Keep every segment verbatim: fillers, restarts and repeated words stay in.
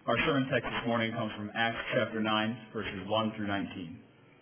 Our sermon text this morning comes from Acts chapter nine, verses one through nineteen.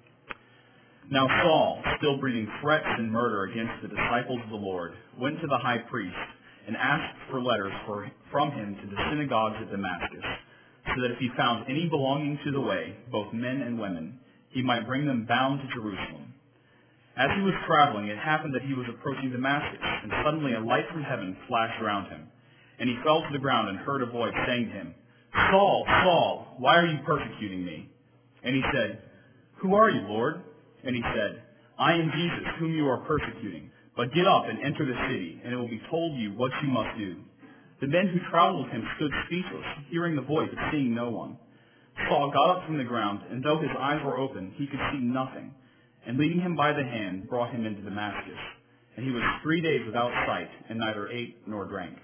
Now Saul, still breathing threats and murder against the disciples of the Lord, went to the high priest and asked for letters for, from him to the synagogues at Damascus, so that if he found any belonging to the way, both men and women, he might bring them bound to Jerusalem. As he was traveling, it happened that he was approaching Damascus, and suddenly a light from heaven flashed around him. And he fell to the ground and heard a voice saying to him, Saul, Saul, why are you persecuting me? And he said, Who are you, Lord? And he said, I am Jesus, whom you are persecuting. But get up and enter the city, and it will be told you what you must do. The men who traveled with him stood speechless, hearing the voice, but seeing no one. Saul got up from the ground, and though his eyes were open, he could see nothing. And leading him by the hand, brought him into Damascus. And he was three days without sight, and neither ate nor drank.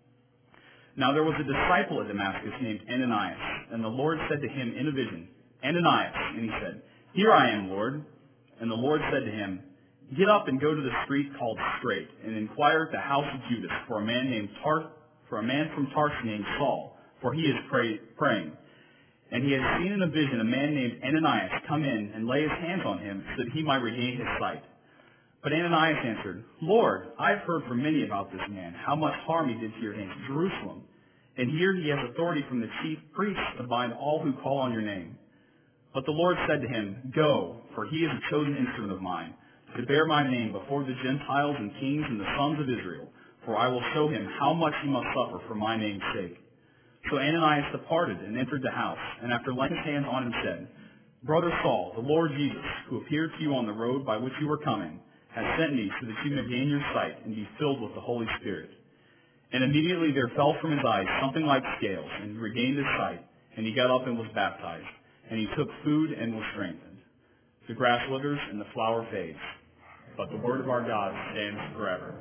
Now there was a disciple at Damascus named Ananias, and the Lord said to him in a vision, Ananias, and he said, Here I am, Lord. And the Lord said to him, Get up and go to the street called Straight, and inquire at the house of Judas for a man named Tar- for a man from Tarsus named Saul, for he is pray- praying. And he had seen in a vision a man named Ananias come in and lay his hands on him so that he might regain his sight. But Ananias answered, Lord, I have heard from many about this man, how much harm he did to your name in Jerusalem. And here he has authority from the chief priests to bind all who call on your name. But the Lord said to him, Go, for he is a chosen instrument of mine, to bear my name before the Gentiles and kings and the sons of Israel, for I will show him how much he must suffer for my name's sake. So Ananias departed and entered the house, and after laying his hands on him said, Brother Saul, the Lord Jesus, who appeared to you on the road by which you were coming, has sent me so that you may gain your sight and be filled with the Holy Spirit. And immediately there fell from his eyes something like scales, and he regained his sight, and he got up and was baptized. And he took food and was strengthened. The grass withers and the flower fades, but the word of our God stands forever.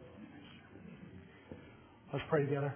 Let's pray together.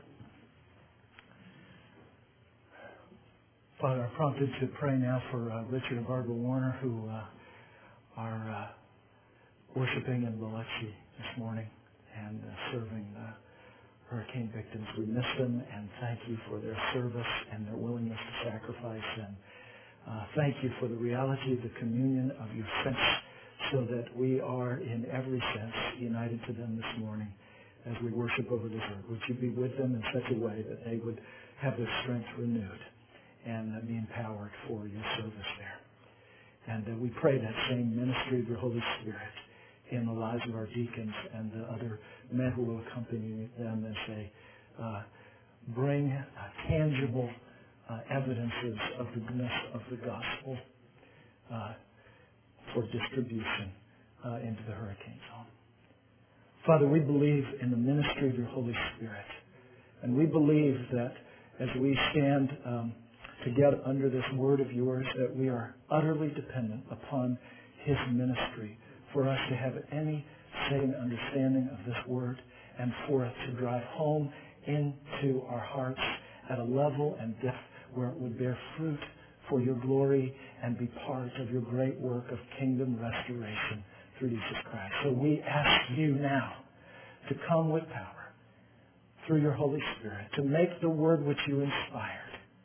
Father, I'm prompted to pray now for uh, Richard and Barbara Warner, who uh, are uh, worshiping in Biloxi this morning and uh, serving uh, hurricane victims. We miss them, and thank you for their service and their willingness to sacrifice. And uh, thank you for the reality of the communion of your saints, so that we are, in every sense, united to them this morning as we worship over this earth. Would you be with them in such a way that they would have their strength renewed and uh, be empowered for your service there. And uh, we pray that same ministry of your Holy Spirit in the lives of our deacons and the other men who will accompany them as they uh, bring uh, tangible uh, evidences of the goodness of the gospel uh, for distribution uh, into the hurricane zone. Father, we believe in the ministry of your Holy Spirit, and we believe that as we stand um, together under this word of yours, that we are utterly dependent upon his ministry for us to have any saving understanding of this word and for it to drive home into our hearts at a level and depth where it would bear fruit for your glory and be part of your great work of kingdom restoration through Jesus Christ. So we ask you now to come with power through your Holy Spirit to make the word which you inspired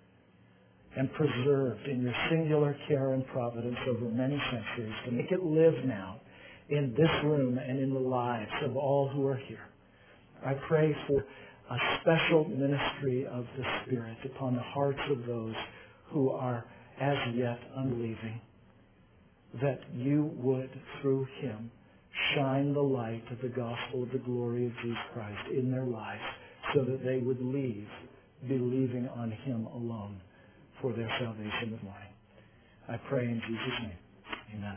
and preserved in your singular care and providence over many centuries, to make it live now in this room and in the lives of all who are here. I pray for a special ministry of the Spirit upon the hearts of those who are as yet unbelieving, that you would, through him, shine the light of the gospel of the glory of Jesus Christ in their lives, so that they would leave believing on him alone for their salvation this morning. I pray in Jesus' name. Amen.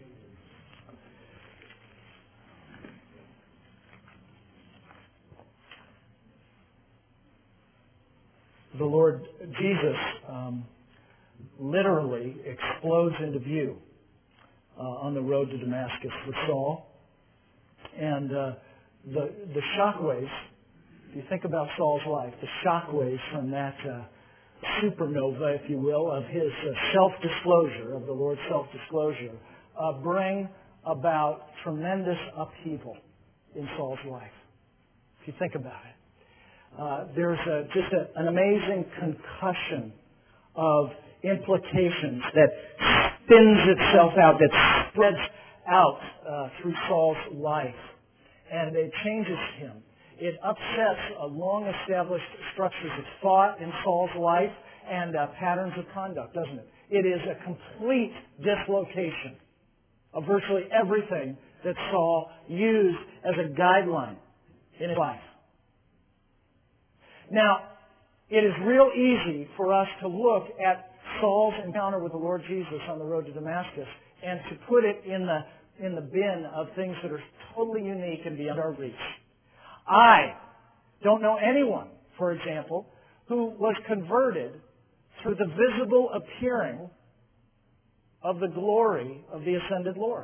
The Lord Jesus um, literally explodes into view uh, on the road to Damascus for Saul. And uh, the, the shockwaves, if you think about Saul's life, the shockwaves from that uh, supernova, if you will, of his uh, self-disclosure, of the Lord's self-disclosure, uh, bring about tremendous upheaval in Saul's life. If you think about it. uh, there's a, just a, an amazing concussion of implications that spins itself out, that spreads out uh, through Saul's life. And it changes him. It upsets uh, long-established structures of thought in Saul's life and uh, patterns of conduct, doesn't it? It is a complete dislocation of virtually everything that Saul used as a guideline in his life. Now, it is real easy for us to look at Saul's encounter with the Lord Jesus on the road to Damascus and to put it in the in the bin of things that are totally unique and beyond our reach. I don't know anyone, for example, who was converted through the visible appearing of the glory of the ascended Lord.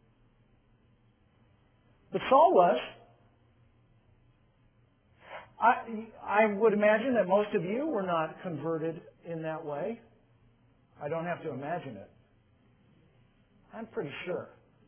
But Saul was. I, I would imagine that most of you were not converted in that way. I don't have to imagine it. I'm pretty sure.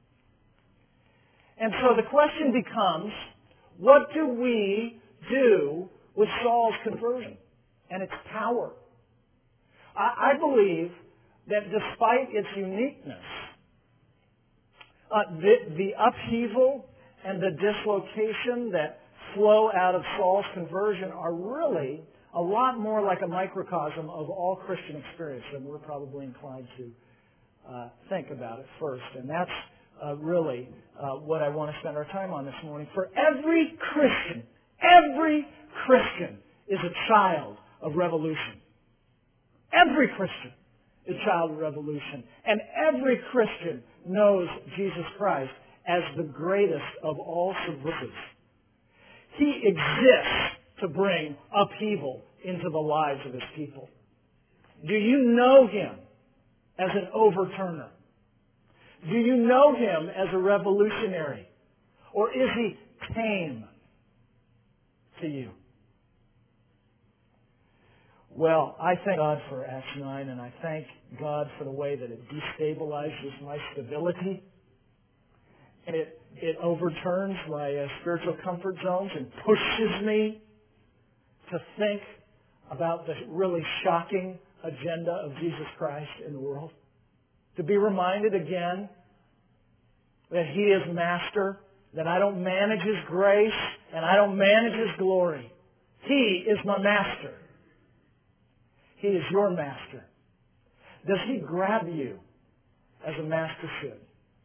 And so the question becomes, what do we do with Saul's conversion and its power? I, I believe that despite its uniqueness, uh, the, the upheaval and the dislocation that flow out of Saul's conversion are really a lot more like a microcosm of all Christian experience than we're probably inclined to uh, think about it first. And that's uh, really uh, what I want to spend our time on this morning. For every Christian, every Christian is a child of revolution. Every Christian is a child of revolution. And every Christian knows Jesus Christ as the greatest of all subversives. He exists to bring upheaval into the lives of His people. Do you know Him as an overturner? Do you know Him as a revolutionary? Or is He tame to you? Well, I thank God for Acts nine, and I thank God for the way that it destabilizes my stability. And it, it overturns my uh, spiritual comfort zones and pushes me to think about the really shocking agenda of Jesus Christ in the world. To be reminded again that He is Master, that I don't manage His grace, and I don't manage His glory. He is my Master. He is your Master. Does He grab you as a master should?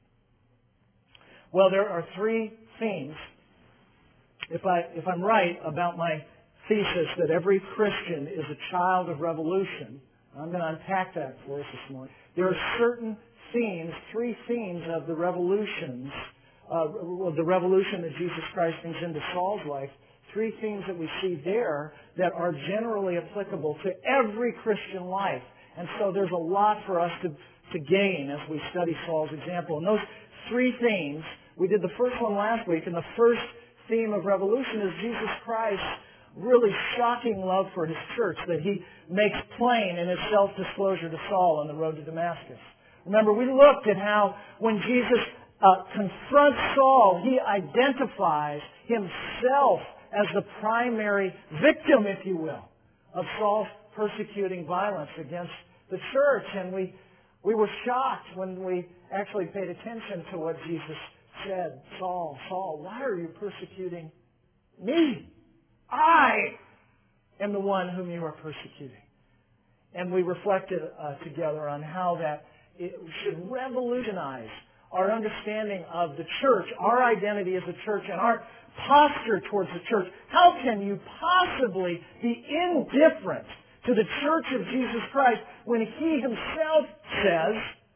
Well, there are three themes. If, I, if I'm right about my thesis that every Christian is a child of revolution, I'm going to unpack that for us this morning. There are certain themes, three themes of the revolutions, uh, the revolution that Jesus Christ brings into Saul's life, three themes that we see there that are generally applicable to every Christian life. And so there's a lot for us to, to gain as we study Saul's example. And those three themes, we did the first one last week, and the first theme of revolution is Jesus Christ's really shocking love for His church that He makes plain in His self-disclosure to Saul on the road to Damascus. Remember, we looked at how when Jesus uh, confronts Saul, He identifies Himself as the primary victim, if you will, of Saul's persecuting violence against the church. And we we were shocked when we actually paid attention to what Jesus said. Saul, Saul, why are you persecuting me? I am the one whom you are persecuting. And we reflected uh, together on how that it should revolutionize our understanding of the church, our identity as a church, and our posture towards the church. How can you possibly be indifferent to the church of Jesus Christ when He Himself says,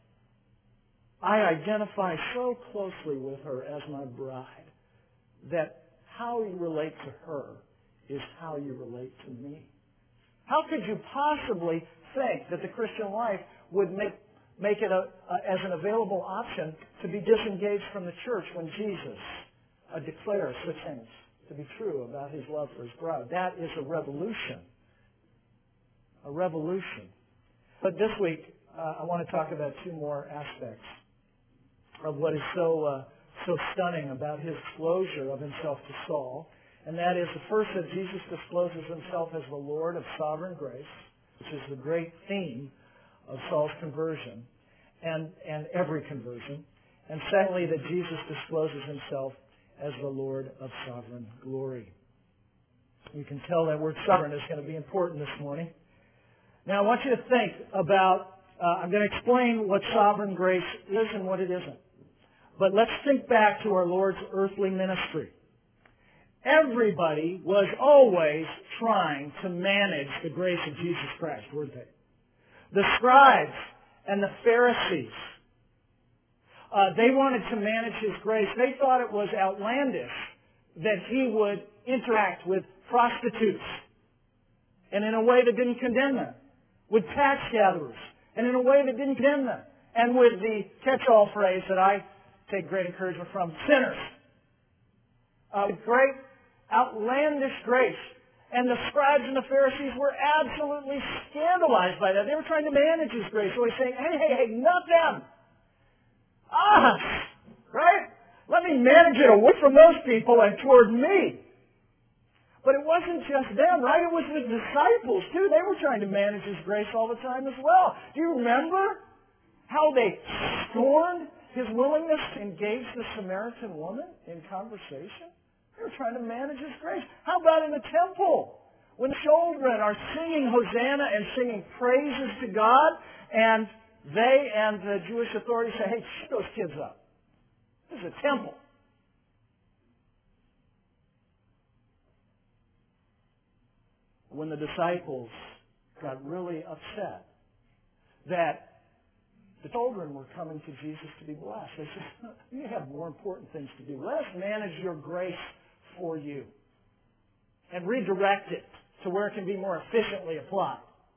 I identify so closely with her as my bride that how you relate to her is how you relate to me? How could you possibly think that the Christian life would make make it a, a, as an available option to be disengaged from the church when Jesus uh, declares such things to be true about His love for His bride? That is a revolution. A revolution. But this week, uh, I want to talk about two more aspects of what is so uh, so stunning about His disclosure of Himself to Saul. And that is the first, that Jesus discloses himself as the Lord of sovereign grace, which is the great theme of Saul's conversion and, and every conversion. And secondly, that Jesus discloses himself as the Lord of sovereign glory. You can tell that word sovereign is going to be important this morning. Now I want you to think about, uh, I'm going to explain what sovereign grace is and what it isn't. But let's think back to our Lord's earthly ministry. Everybody was always trying to manage the grace of Jesus Christ, weren't they? The scribes and the Pharisees, uh, they wanted to manage his grace. They thought it was outlandish that he would interact with prostitutes, and in a way that didn't condemn them, with tax gatherers, and in a way that didn't condemn them, and with the catch-all phrase that I take great encouragement from, sinners. Uh, with great outlandish grace. And the scribes and the Pharisees were absolutely scandalized by that. They were trying to manage his grace. So he's saying, hey, hey, hey, not them. Us. Right? Let me manage it away from those people and toward me. But it wasn't just them, right? It was the disciples, too. They were trying to manage his grace all the time as well. Do you remember how they scorned his willingness to engage the Samaritan woman in conversation? They were trying to manage his grace. How about in the temple? When children are singing Hosanna and singing praises to God, and they and the Jewish authorities say, hey, shut those kids up. This is a temple. When the disciples got really upset that the children were coming to Jesus to be blessed, they said, you have more important things to do. Let us manage your grace for you and redirect it to where it can be more efficiently applied.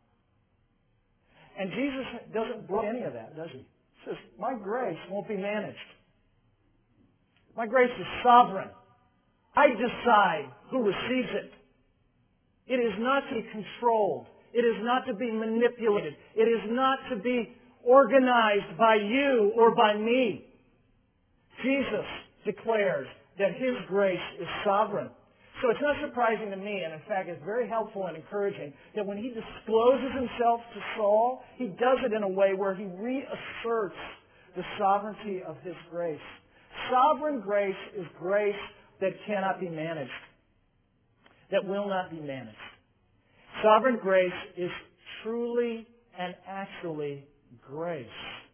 And Jesus doesn't blow any of that, does he? He says, my grace won't be managed. My grace is sovereign. I decide who receives it. It is not to be controlled. It is not to be manipulated. It is not to be organized by you or by me. Jesus declares that his grace is sovereign. So it's not surprising to me, and in fact it's very helpful and encouraging, that when he discloses himself to Saul, he does it in a way where he reasserts the sovereignty of his grace. Sovereign grace is grace that cannot be managed, that will not be managed. Sovereign grace is truly and actually grace.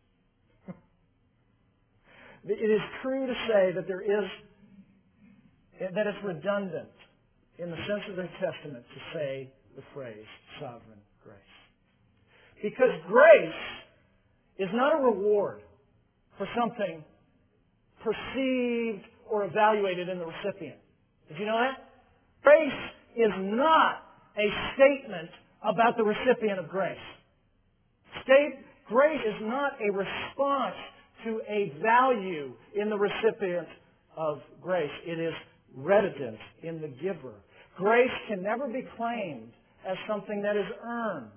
It is true to say that there is that it's redundant in the sense of the Testament to say the phrase sovereign grace. Because grace is not a reward for something perceived or evaluated in the recipient. Did you know that? Grace is not a statement about the recipient of grace. State, grace is not a response to a value in the recipient of grace. It is resident in the giver. Grace can never be claimed as something that is earned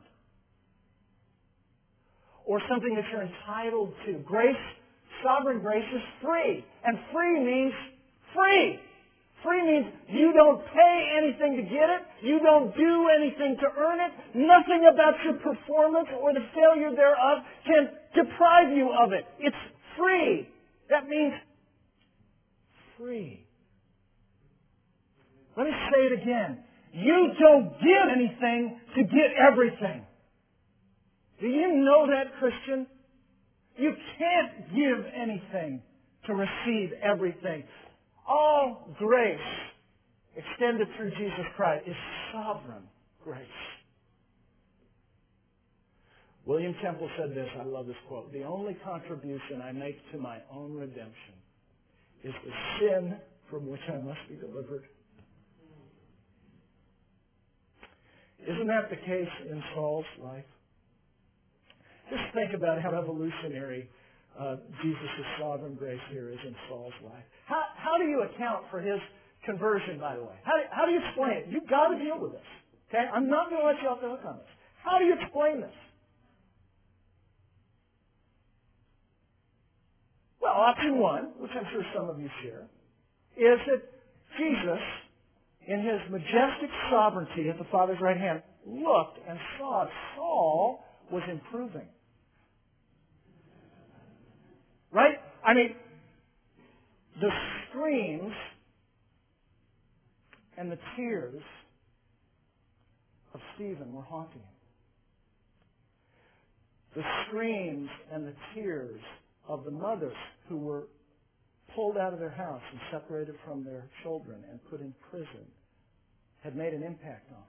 or something that you're entitled to. Grace, sovereign grace is free. And free means free. Free means you don't pay anything to get it. You don't do anything to earn it. Nothing about your performance or the failure thereof can deprive you of it. It's free. That means free. Let me say it again. You don't give anything to get everything. Do you know that, Christian? You can't give anything to receive everything. All grace extended through Jesus Christ is sovereign grace. William Temple said this, I love this quote, the only contribution I make to my own redemption is the sin from which I must be delivered. Isn't that the case in Saul's life? Just think about how revolutionary uh, Jesus' sovereign grace here is in Saul's life. How, how do you account for his conversion, by the way? How do, how do you explain it? You've got to deal with this. Okay? I'm not going to let you off the hook on this. How do you explain this? Well, option one, which I'm sure some of you share, is that Jesus in his majestic sovereignty at the Father's right hand, looked and saw Saul was improving. Right? I mean, the screams and the tears of Stephen were haunting him. The screams and the tears of the mothers who were pulled out of their house and separated from their children and put in prison had made an impact on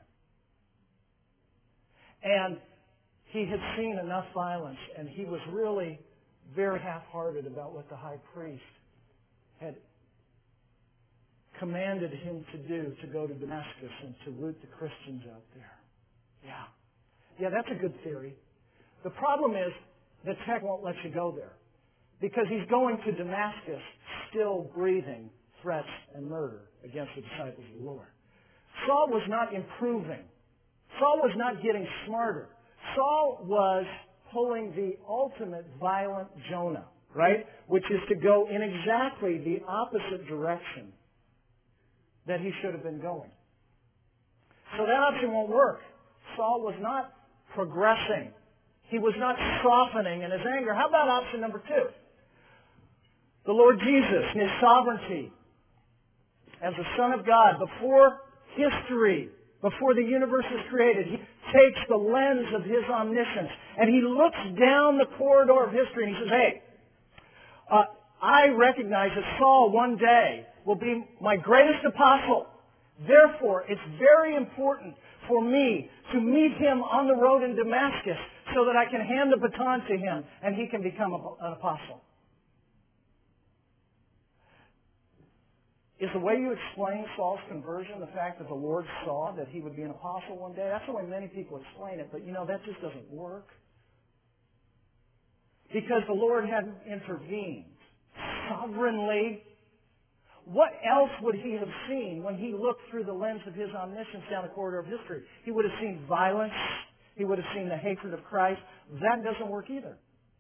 him. And he had seen enough violence, and he was really very half-hearted about what the high priest had commanded him to do, to go to Damascus and to root the Christians out there. Yeah. Yeah, that's a good theory. The problem is the text won't let you go there, because he's going to Damascus still breathing threats and murder against the disciples of the Lord. Saul was not improving. Saul was not getting smarter. Saul was pulling the ultimate violent Jonah, right? Which is to go in exactly the opposite direction that he should have been going. So that option won't work. Saul was not progressing. He was not softening in his anger. How about option number two? The Lord Jesus, in His sovereignty, as the Son of God, before history, before the universe was created, He takes the lens of His omniscience and He looks down the corridor of history and He says, hey, uh, I recognize that Saul one day will be my greatest apostle. Therefore, it's very important for me to meet him on the road in Damascus so that I can hand the baton to him and he can become an apostle. Is the way you explain Saul's conversion the fact that the Lord saw that he would be an apostle one day? That's the way many people explain it, but you know, that just doesn't work. Because the Lord hadn't intervened sovereignly. What else would he have seen when he looked through the lens of his omniscience down the corridor of history? He would have seen violence. He would have seen the hatred of Christ. That doesn't work either.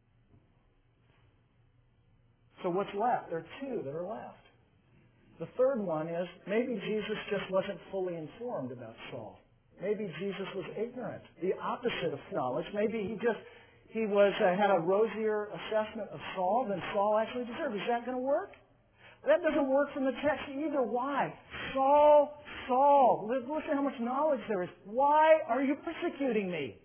So what's left? There are two that are left. The third one is maybe Jesus just wasn't fully informed about Saul. Maybe Jesus was ignorant, the opposite of knowledge. Maybe he just he was uh, had a rosier assessment of Saul than Saul actually deserved. Is that going to work? That doesn't work from the text either. Why? Saul, Saul. Listen how much knowledge there is. Why are you persecuting me?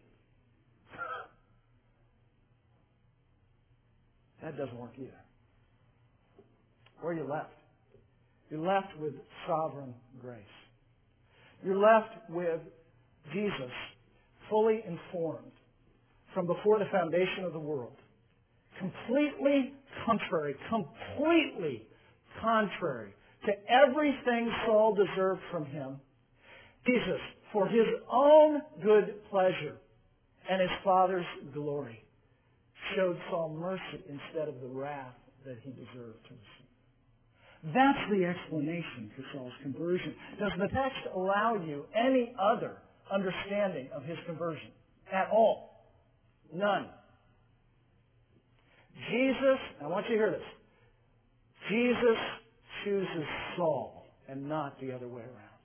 That doesn't work either. Where are you left? You're left with sovereign grace. You're left with Jesus, fully informed from before the foundation of the world. Completely contrary, completely contrary to everything Saul deserved from him. Jesus, for His own good pleasure and His Father's glory, showed Saul mercy instead of the wrath that he deserved to receive. That's the explanation for Saul's conversion. Does the text allow you any other understanding of his conversion at all? None. Jesus, I want you to hear this, Jesus chooses Saul and not the other way around.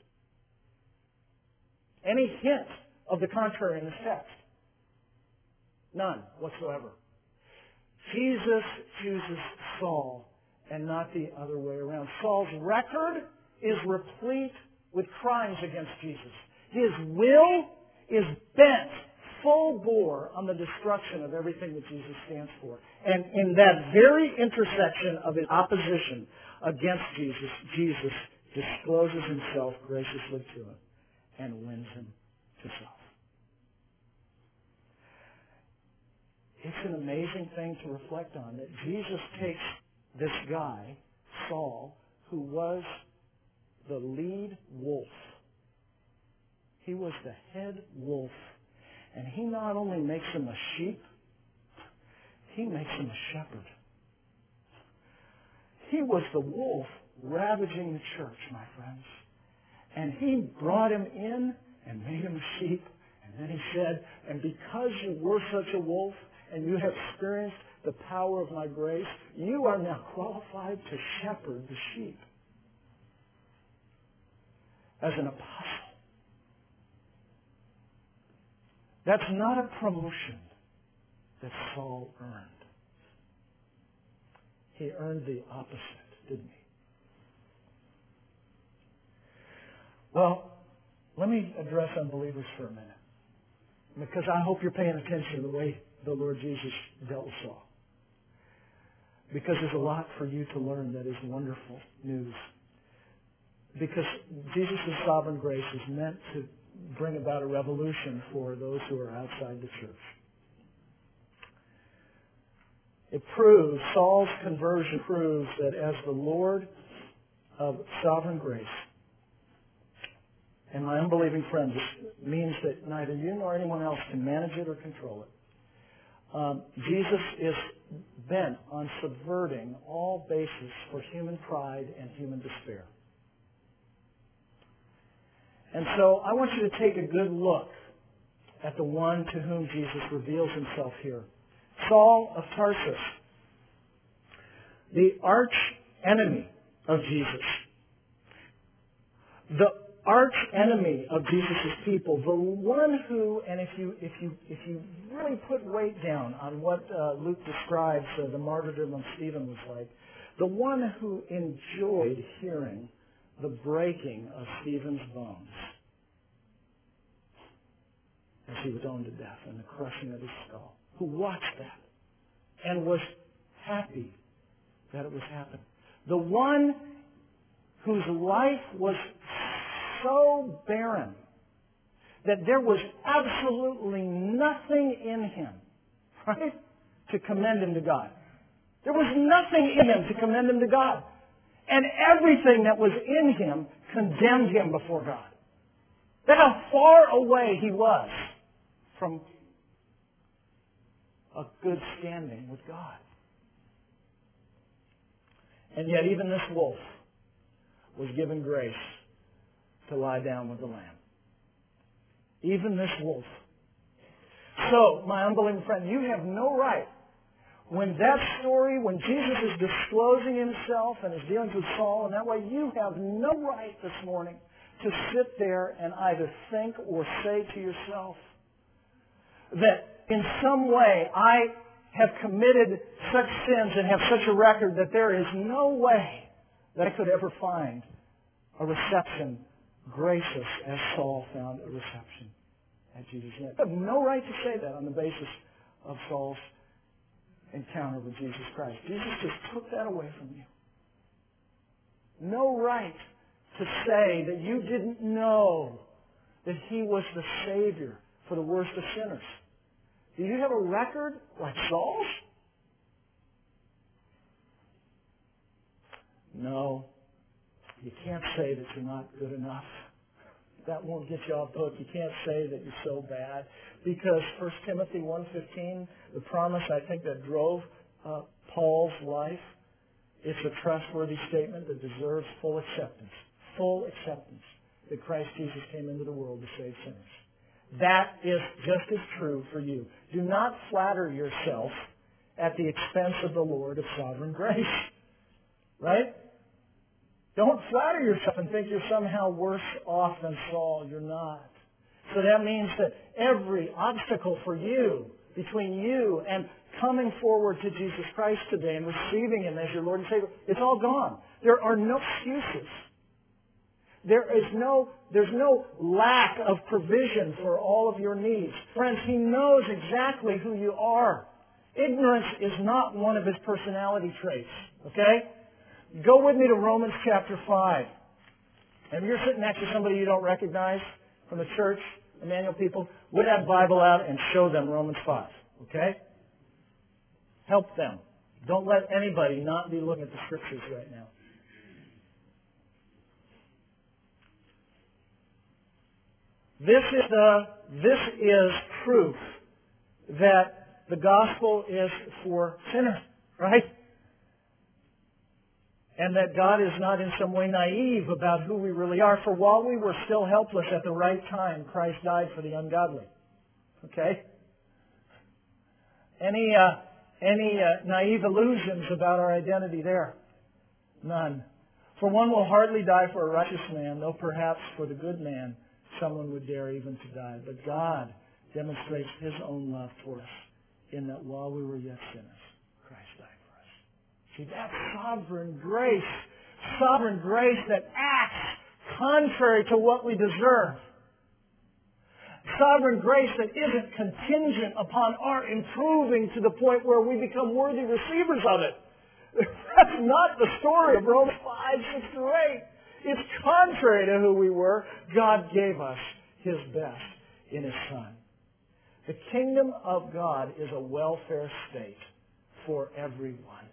Any hint of the contrary in this text? None whatsoever. Jesus chooses Saul and not the other way around. Saul's record is replete with crimes against Jesus. His will is bent full bore on the destruction of everything that Jesus stands for. And in that very intersection of his opposition against Jesus, Jesus discloses himself graciously to him and wins him to self. It's an amazing thing to reflect on that Jesus takes this guy, Saul, who was the lead wolf. He was the head wolf. And he not only makes him a sheep, he makes him a shepherd. He was the wolf ravaging the church, my friends. And he brought him in and made him a sheep. And then he said, and because you were such a wolf and you have experienced the power of my grace, you are now qualified to shepherd the sheep. as an apostle. That's not a promotion that Saul earned. He earned the opposite, didn't he? Well, let me address unbelievers for a minute, because I hope you're paying attention to the way the Lord Jesus dealt with Saul. Because there's a lot for you to learn that is wonderful news. Because Jesus' sovereign grace is meant to bring about a revolution for those who are outside the church. It proves, Saul's conversion proves that as the Lord of sovereign grace, and my unbelieving friend, this means that neither you nor anyone else can manage it or control it. Um, Jesus is bent on subverting all basis for human pride and human despair. And so I want you to take a good look at the one to whom Jesus reveals himself here. Saul of Tarsus, the arch enemy of Jesus. The arch enemy of Jesus' people, the one who, and if you if you if you really put weight down on what uh, Luke describes uh, the martyrdom of Stephen was like, the one who enjoyed hearing the breaking of Stephen's bones as he was stoned to death and the crushing of his skull, who watched that and was happy that it was happening. The one whose life was so barren that there was absolutely nothing in him, right, to commend him to God. There was nothing in him to commend him to God. And everything that was in him condemned him before God. That's how far away he was from a good standing with God. And yet even this wolf was given grace to lie down with the lamb. Even this wolf. So, my unbelieving friend, you have no right, when that story, when Jesus is disclosing himself and his dealings with Saul in that way, you have no right this morning to sit there and either think or say to yourself that in some way I have committed such sins and have such a record that there is no way that I could ever find a reception gracious as Saul found a reception at Jesus' name. You have no right to say that on the basis of Saul's encounter with Jesus Christ. Jesus just took that away from you. No right to say that you didn't know that he was the Savior for the worst of sinners. Do you have a record like Saul's? No. You can't say that you're not good enough. That won't get you off the hook. You can't say that you're so bad. Because First Timothy one fifteen, the promise I think that drove uh, Paul's life, it's a trustworthy statement that deserves full acceptance. Full acceptance that Christ Jesus came into the world to save sinners. That is just as true for you. Do not flatter yourself at the expense of the Lord of sovereign grace. Right? Don't flatter yourself and think you're somehow worse off than Saul. You're not. So that means that every obstacle for you, between you and coming forward to Jesus Christ today and receiving Him as your Lord and Savior, it's all gone. There are no excuses. There is no, there's no lack of provision for all of your needs. Friends, He knows exactly who you are. Ignorance is not one of His personality traits. Okay? Go with me to Romans chapter five. And if you're sitting next to somebody you don't recognize from the church, Emmanuel people, whip that Bible out and show them Romans five. Okay? Help them. Don't let anybody not be looking at the Scriptures right now. This is the, this is proof that the gospel is for sinners, right? And that God is not in some way naive about who we really are. For while we were still helpless at the right time, Christ died for the ungodly. Okay? Any uh, any uh, naive illusions about our identity there? None. For one will hardly die for a righteous man, though perhaps for the good man someone would dare even to die. But God demonstrates His own love for us in that while we were yet sinners, Christ died for us. See, that's sovereign grace. Sovereign grace that acts contrary to what we deserve. Sovereign grace that isn't contingent upon our improving to the point where we become worthy receivers of it. That's not the story of Romans five, six through eight. It's contrary to who we were. God gave us His best in His Son. The kingdom of God is a welfare state for everyone.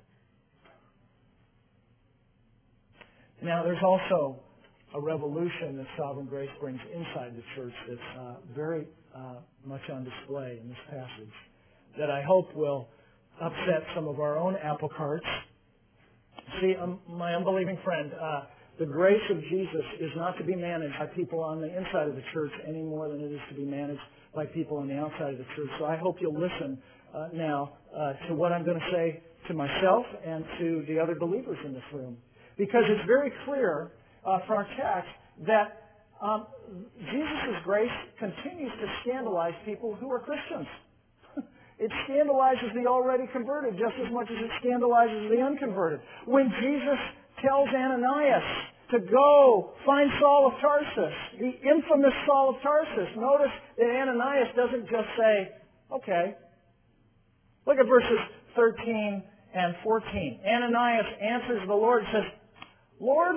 Now, there's also a revolution that sovereign grace brings inside the church that's uh, very uh, much on display in this passage that I hope will upset some of our own apple carts. See, um, my unbelieving friend, uh, the grace of Jesus is not to be managed by people on the inside of the church any more than it is to be managed by people on the outside of the church. So I hope you'll listen uh, now uh, to what I'm going to say to myself and to the other believers in this room. Because it's very clear uh, from our text that um, Jesus' grace continues to scandalize people who are Christians. It scandalizes the already converted just as much as it scandalizes the unconverted. When Jesus tells Ananias to go find Saul of Tarsus, the infamous Saul of Tarsus, notice that Ananias doesn't just say, okay. Look at verses thirteen and fourteen. Ananias answers the Lord and says, Lord,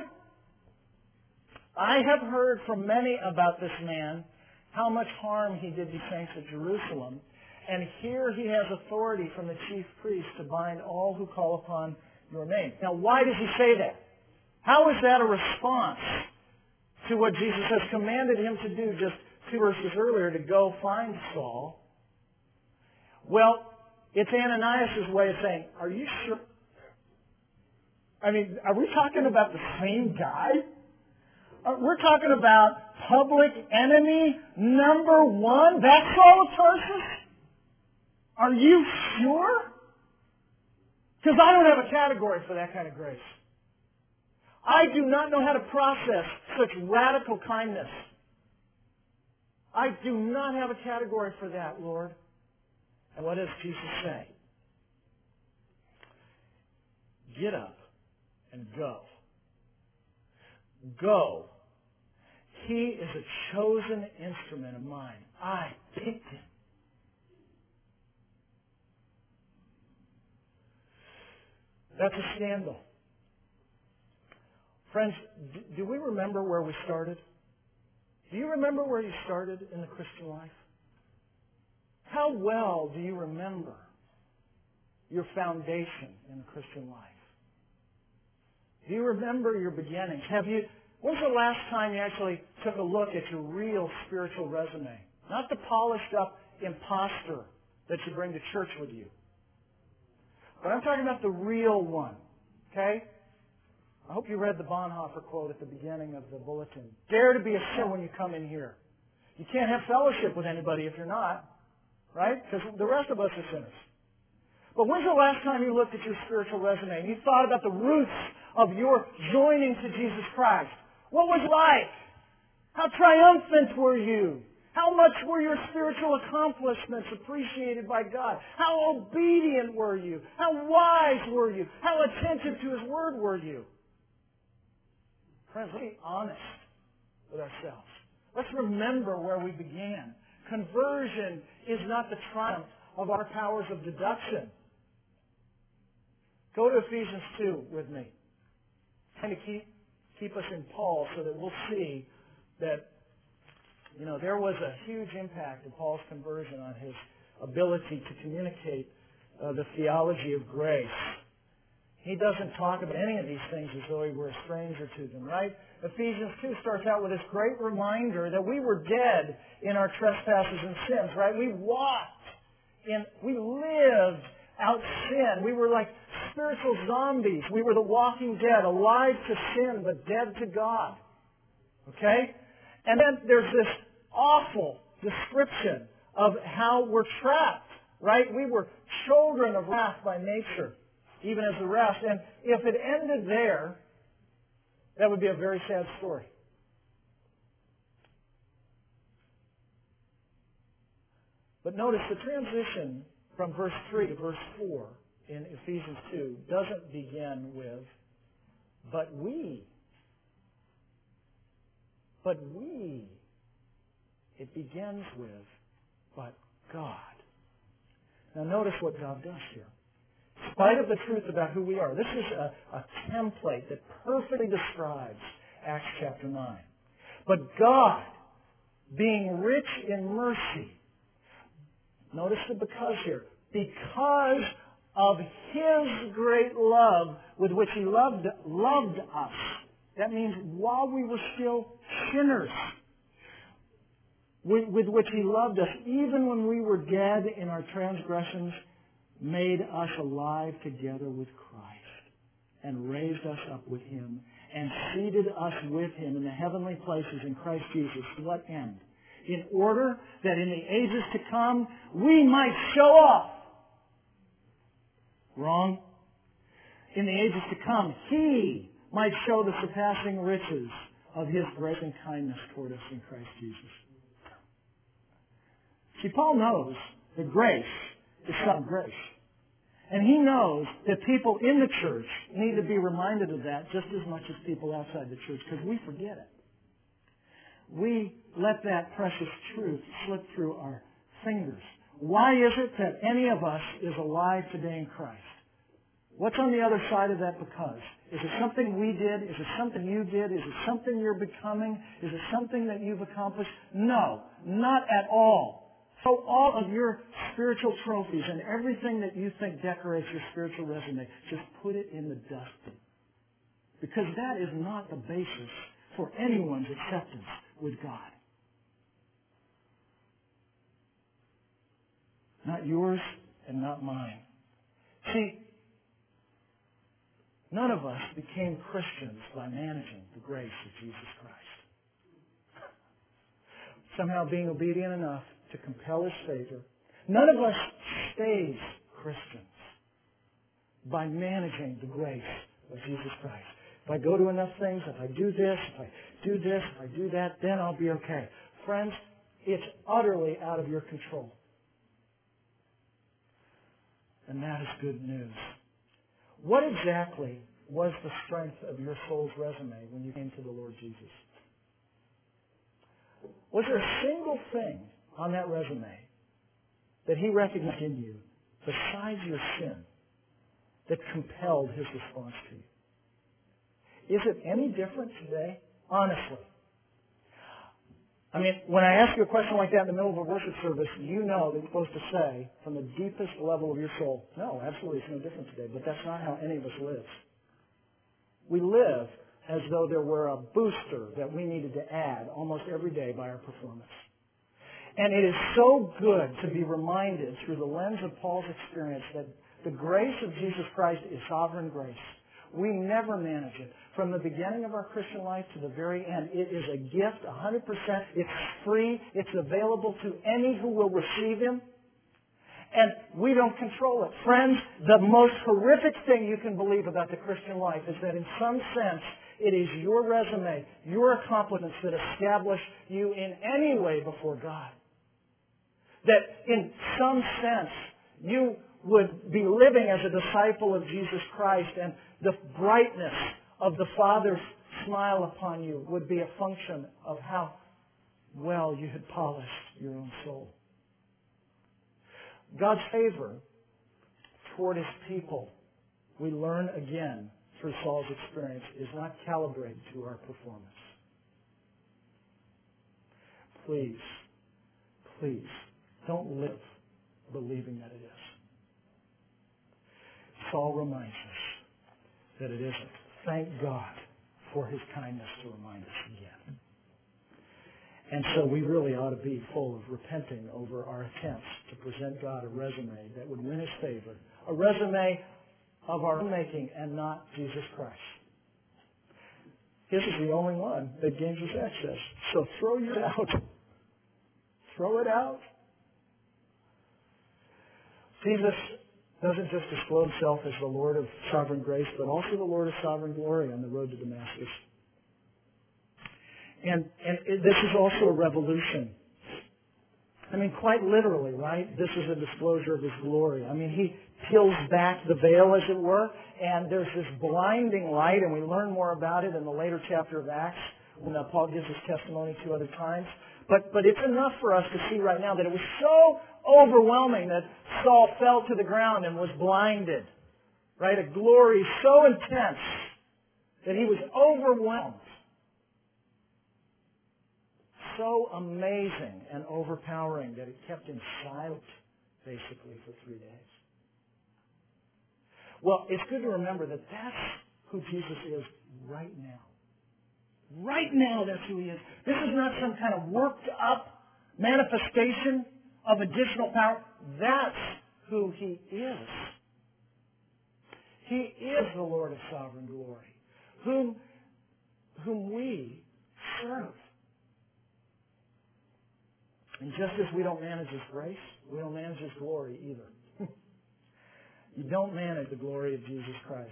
I have heard from many about this man, how much harm he did the saints of Jerusalem. And here he has authority from the chief priest to bind all who call upon your name. Now, why does he say that? How is that a response to what Jesus has commanded him to do just two verses earlier, to go find Saul? Well, it's Ananias' way of saying, are you sure? I mean, are we talking about the same guy? We're talking about public enemy number one? That's Saul of Tarsus? Are you sure? Because I don't have a category for that kind of grace. I do not know how to process such radical kindness. I do not have a category for that, Lord. And what does Jesus say? Get up and go. Go. He is a chosen instrument of mine. I picked him. That's a scandal. Friends, do we remember where we started? Do you remember where you started in the Christian life? How well do you remember your foundation in the Christian life? Do you remember your beginnings? Have you, when's the last time you actually took a look at your real spiritual resume? Not the polished up imposter that you bring to church with you. But I'm talking about the real one. Okay? I hope you read the Bonhoeffer quote at the beginning of the bulletin. Dare to be a sinner when you come in here. You can't have fellowship with anybody if you're not. Right? Because the rest of us are sinners. But when's the last time you looked at your spiritual resume and you thought about the roots of your joining to Jesus Christ? What was it like? How triumphant were you? How much were your spiritual accomplishments appreciated by God? How obedient were you? How wise were you? How attentive to His Word were you? Friends, let's be honest with ourselves. Let's remember where we began. Conversion is not the triumph of our powers of deduction. Go to Ephesians two with me. I'm trying to keep, keep us in Paul so that we'll see that You know, there was a huge impact of Paul's conversion on his ability to communicate uh, the theology of grace. He doesn't talk about any of these things as though he were a stranger to them, right? Ephesians two starts out with this great reminder that we were dead in our trespasses and sins, right? We walked in, we lived out sin. We were like spiritual zombies. We were the walking dead, alive to sin, but dead to God. Okay? And then there's this awful description of how we're trapped, right? We were children of wrath by nature, even as the rest. And if it ended there, That would be a very sad story. But notice the transition from verse three to verse four in Ephesians two doesn't begin with, but we. But we. It begins with, but God. Now notice what God does here. In spite of the truth about who we are, this is a, a template that perfectly describes Acts chapter nine. But God, being rich in mercy, notice the because here, because of His great love with which He loved, loved us. That means while we were still sinners, with, with which He loved us, even when we were dead in our transgressions, made us alive together with Christ, and raised us up with Him, and seated us with Him in the heavenly places in Christ Jesus. To what end? In order that in the ages to come, we might show off. Wrong. In the ages to come, He might show the surpassing riches of His grace and kindness toward us in Christ Jesus. See, Paul knows that grace is some grace. And he knows that people in the church need to be reminded of that just as much as people outside the church, because we forget it. We let that precious truth slip through our fingers. Why is it that any of us is alive today in Christ? What's on the other side of that because? Is it something we did? Is it something you did? Is it something you're becoming? Is it something that you've accomplished? No, not at all. So all of your spiritual trophies and everything that you think decorates your spiritual resume, just put it in the dustbin. Because that is not the basis for anyone's acceptance with God. Not yours and not mine. See, none of us became Christians by managing the grace of Jesus Christ. Somehow being obedient enough to compel His favor. None of us stays Christians by managing the grace of Jesus Christ. If I go to enough things, if I do this, if I do this, if I do that, then I'll be okay. Friends, it's utterly out of your control. And that is good news. What exactly was the strength of your soul's resume when you came to the Lord Jesus? Was there a single thing on that resume that He recognized in you besides your sin that compelled His response to you? Is it any different today? Honestly. I mean, when I ask you a question like that in the middle of a worship service, you know that you're supposed to say from the deepest level of your soul, no, absolutely it's no different today. But that's not how any of us live. We live as though there were a booster that we needed to add almost every day by our performance. And it is so good to be reminded through the lens of Paul's experience that the grace of Jesus Christ is sovereign grace. We never manage it. From the beginning of our Christian life to the very end, it is a gift, one hundred percent. It's free. It's available to any who will receive Him. And we don't control it. Friends, the most horrific thing you can believe about the Christian life is that in some sense, it is your resume, your accomplishments that establish you in any way before God. That in some sense, you would be living as a disciple of Jesus Christ, and the brightness of the Father's smile upon you would be a function of how well you had polished your own soul. God's favor toward His people, we learn again through Saul's experience, is not calibrated to our performance. Please, please, don't live believing that it is. Saul reminds us that it isn't. Thank God for His kindness to remind us again. And so we really ought to be full of repenting over our attempts to present God a resume that would win His favor. A resume of our own making and not Jesus Christ. His is the only one that gains us access. So throw yours out. Throw it out. Jesus doesn't just disclose Himself as the Lord of sovereign grace, but also the Lord of sovereign glory on the road to Damascus. And, and it, this is also a revolution. I mean, quite literally, right? This is a disclosure of His glory. I mean, He peels back the veil, as it were, and there's this blinding light, and we learn more about it in the later chapter of Acts when uh, Paul gives his testimony two other times. But, but it's enough for us to see right now that it was so overwhelming that Saul fell to the ground and was blinded. Right? A glory so intense that he was overwhelmed. So amazing and overpowering that it kept him silent, basically, for three days. Well, it's good to remember that that's who Jesus is right now. Right now, that's who He is. This is not some kind of worked up manifestation of additional power. That's who He is. He is the Lord of sovereign glory, whom, whom we serve. And just as we don't manage His grace, we don't manage His glory either. You don't manage the glory of Jesus Christ.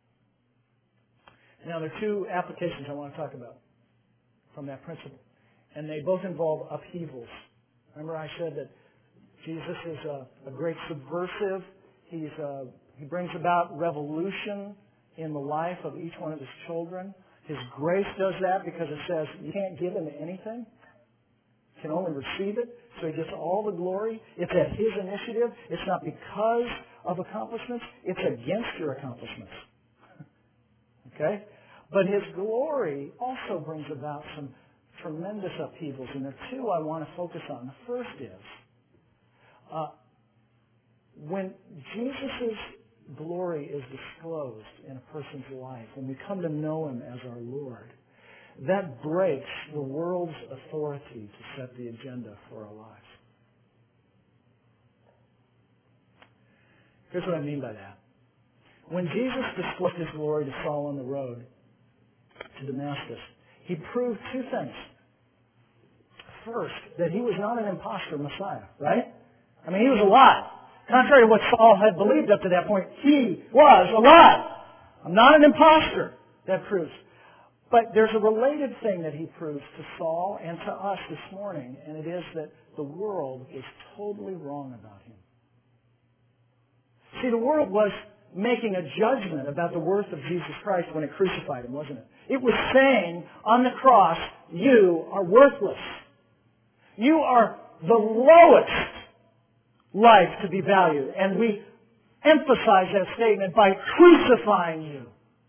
Now, there are two applications I want to talk about from that principle. And they both involve upheavals. Remember I said that Jesus is a, a great subversive. He's a, he brings about revolution in the life of each one of His children. His grace does that because it says you can't give Him anything. You can only receive it. So He gets all the glory. It's at His initiative. It's not because of accomplishments. It's against your accomplishments. Okay? But His glory also brings about some tremendous upheavals. And there are two I want to focus on. The first is, uh, when Jesus' glory is disclosed in a person's life, when we come to know Him as our Lord, that breaks the world's authority to set the agenda for our lives. Here's what I mean by that. When Jesus displayed His glory to Saul on the road to Damascus, He proved two things. First, that He was not an imposter Messiah, right? I mean, He was alive. Contrary to what Saul had believed up to that point, He was alive. I'm not an imposter. That proves. But there's a related thing that He proves to Saul and to us this morning, and it is that the world is totally wrong about Him. See, the world was making a judgment about the worth of Jesus Christ when it crucified Him, wasn't it? It was saying on the cross, you are worthless. You are the lowest life to be valued. And we emphasize that statement by crucifying you.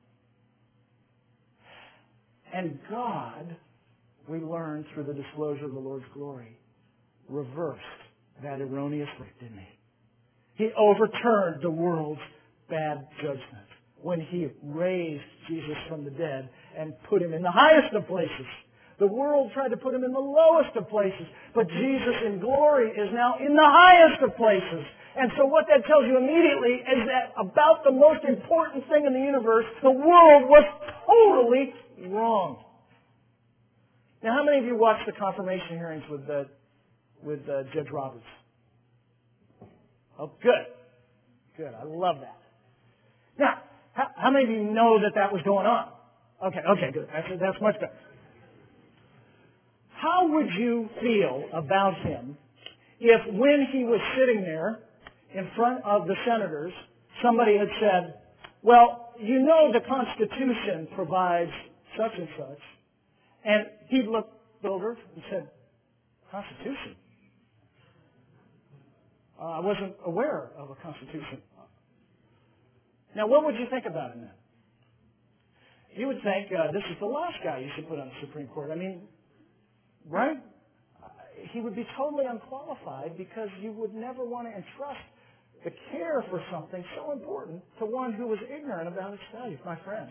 And God, we learn through the disclosure of the Lord's glory, reversed that erroneous belief, didn't He? He overturned the world's bad judgment when He raised Jesus from the dead and put Him in the highest of places. The world tried to put Him in the lowest of places, but Jesus in glory is now in the highest of places. And so what that tells you immediately is that about the most important thing in the universe, the world was totally wrong. Now, how many of you watched the confirmation hearings with uh, with uh, Judge Roberts? Oh, good. Good. I love that. Now, how, how many of you know that that was going on? Okay, okay, good. That's, that's much better. How would you feel about him if when he was sitting there in front of the senators, somebody had said, well, you know the Constitution provides such and such, and he'd looked over and said, Constitution? Uh, I wasn't aware of a Constitution. Now, what would you think about him then? You would think, uh, this is the last guy you should put on the Supreme Court. I mean, right? Uh, he would be totally unqualified because you would never want to entrust the care for something so important to one who was ignorant about its value. My friends,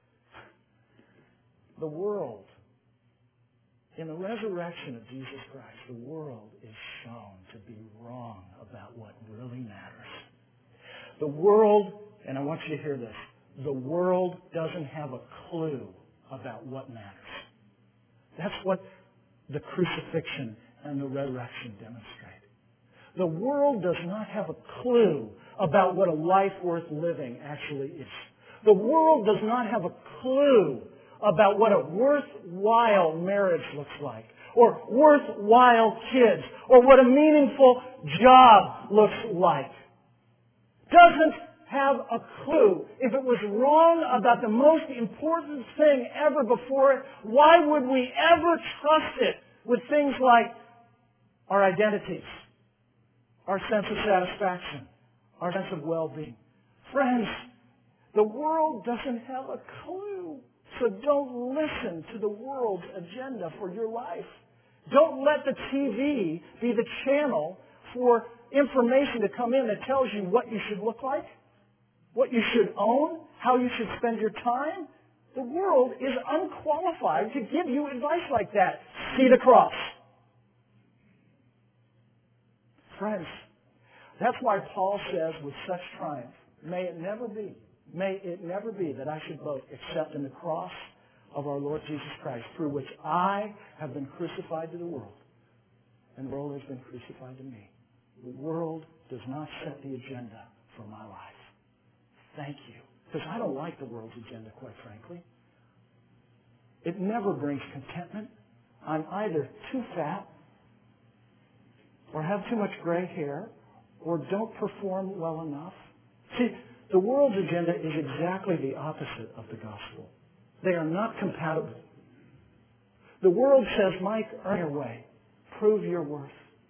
the world, in the resurrection of Jesus Christ, the world is shown to be wrong about what really matters. The world, and I want you to hear this, the world doesn't have a clue about what matters. That's what the crucifixion and the resurrection demonstrate. The world does not have a clue about what a life worth living actually is. The world does not have a clue about what a worthwhile marriage looks like, or worthwhile kids, or what a meaningful job looks like. Doesn't have a clue. If it was wrong about the most important thing ever before it, why would we ever trust it with things like our identities, our sense of satisfaction, our sense of well-being? Friends, the world doesn't have a clue. So don't listen to the world's agenda for your life. Don't let the T V be the channel for information to come in that tells you what you should look like, what you should own, how you should spend your time. The world is unqualified to give you advice like that. See the cross. Friends, that's why Paul says with such triumph, may it never be, may it never be that I should boast except in the cross of our Lord Jesus Christ, through which I have been crucified to the world, and the world has been crucified to me. The world does not set the agenda for my life. Thank you. Because I don't like the world's agenda, quite frankly. It never brings contentment. I'm either too fat, or have too much gray hair, or don't perform well enough. See, the world's agenda is exactly the opposite of the gospel. They are not compatible. The world says, Mike, earn your way. Prove your worth.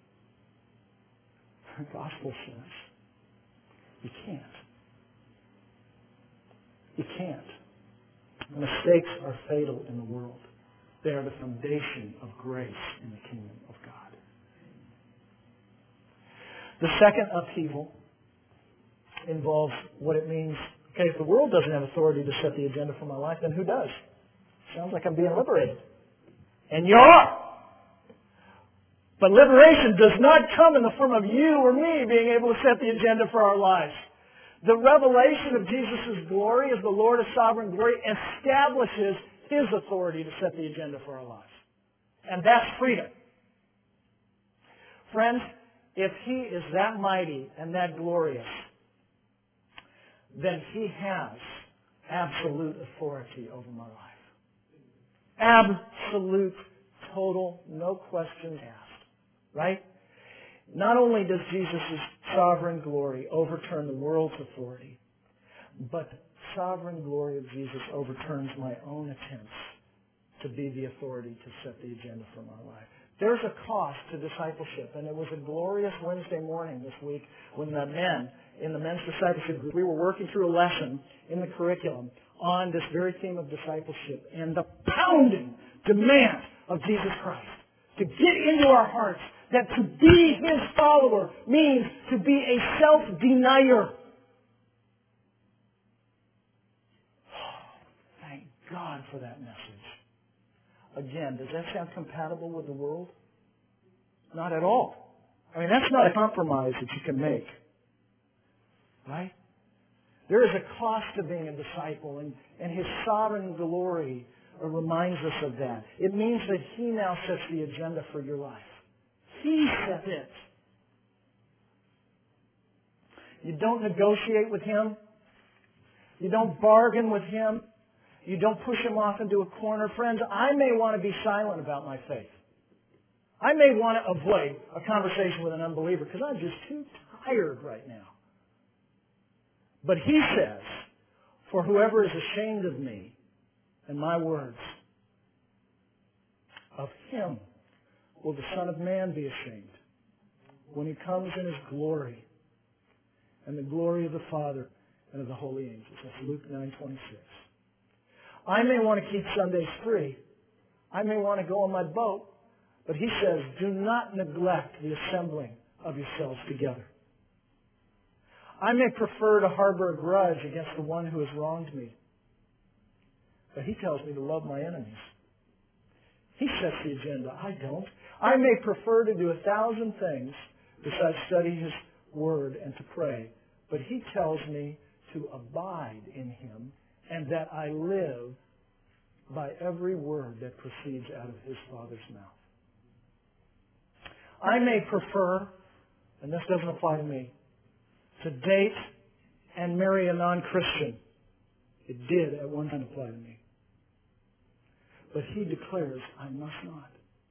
The gospel says, you can't. You can't. Mistakes are fatal in the world. They are the foundation of grace in the kingdom of God. The second upheaval involves what it means. Okay, if the world doesn't have authority to set the agenda for my life, then who does? Sounds like I'm being liberated. And you are. But liberation does not come in the form of you or me being able to set the agenda for our lives. The revelation of Jesus' glory as the Lord of sovereign glory establishes His authority to set the agenda for our lives. And that's freedom. Friends, if He is that mighty and that glorious, then He has absolute authority over my life. Absolute, total, no questions asked. Right? Not only does Jesus' sovereign glory overturn the world's authority, but the sovereign glory of Jesus overturns my own attempts to be the authority to set the agenda for my life. There's a cost to discipleship, and it was a glorious Wednesday morning this week when the men in the men's discipleship group, we were working through a lesson in the curriculum on this very theme of discipleship and the pounding demand of Jesus Christ to get into our hearts that to be His follower means to be a self-denier. Thank God for that message. Again, does that sound compatible with the world? Not at all. I mean, that's not a compromise that you can make. Right? There is a cost to being a disciple, and, and His sovereign glory reminds us of that. It means that He now sets the agenda for your life. He set it. You don't negotiate with Him. You don't bargain with Him. You don't push Him off into a corner. Friends, I may want to be silent about my faith. I may want to avoid a conversation with an unbeliever because I'm just too tired right now. But He says, for whoever is ashamed of me and my words, of him will the Son of Man be ashamed when He comes in His glory and the glory of the Father and of the holy angels. That's Luke nine twenty-six. I may want to keep Sundays free. I may want to go on my boat. But He says, do not neglect the assembling of yourselves together. I may prefer to harbor a grudge against the one who has wronged me. But He tells me to love my enemies. He sets the agenda. I don't. I may prefer to do a thousand things besides study His Word and to pray. But He tells me to abide in Him and that I live by every word that proceeds out of His Father's mouth. I may prefer, and this doesn't apply to me, to date and marry a non-Christian. It did at one time apply to me. but he declares, I must not.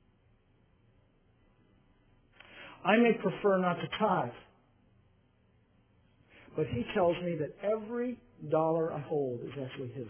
I may prefer not to tithe, but he tells me that every dollar I hold is actually his.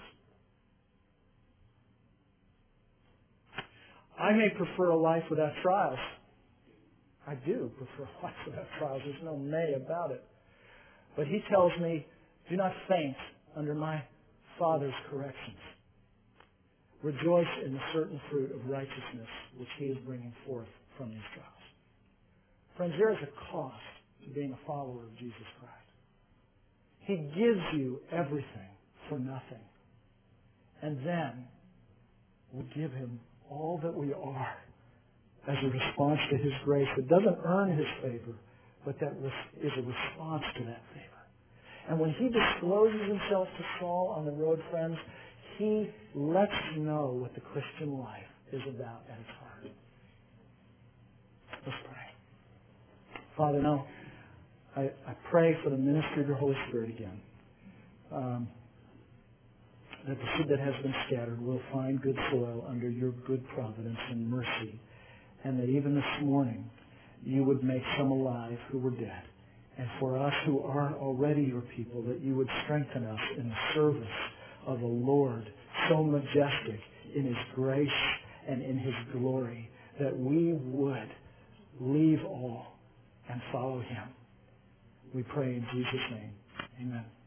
I may prefer a life without trials. I do prefer a life without trials. There's no may about it. But he tells me, do not faint under my Father's corrections. Rejoice in the certain fruit of righteousness which he is bringing forth from these trials. Friends, there is a cost to being a follower of Jesus Christ. He gives you everything for nothing. And then we give him all that we are as a response to his grace that doesn't earn his favor, but that is a response to that favor. And when he discloses himself to Saul on the road, friends, he lets you know what the Christian life is about at its heart. Let's pray. Father, now, I, I pray for the ministry of your Holy Spirit again. Um, that the seed that has been scattered will find good soil under your good providence and mercy. And that even this morning, you would make some alive who were dead. And for us who are already your people, that you would strengthen us in the service of a Lord so majestic in his grace and in his glory, that we would leave all and follow him. We pray in Jesus' name. Amen.